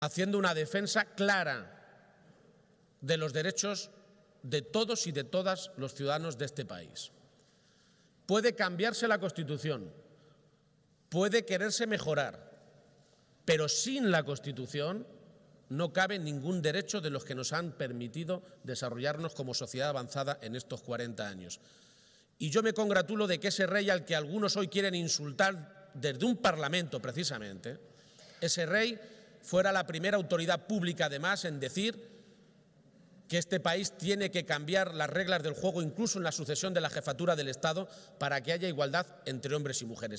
haciendo una defensa clara de los derechos de todos y de todas los ciudadanos de este país. Puede cambiarse la Constitución, puede quererse mejorar, pero sin la Constitución no cabe ningún derecho de los que nos han permitido desarrollarnos como sociedad avanzada en estos 40 años. Y yo me congratulo de que ese rey al que algunos hoy quieren insultar desde un Parlamento precisamente, ese rey fuera la primera autoridad pública además en decir que este país tiene que cambiar las reglas del juego incluso en la sucesión de la jefatura del Estado para que haya igualdad entre hombres y mujeres.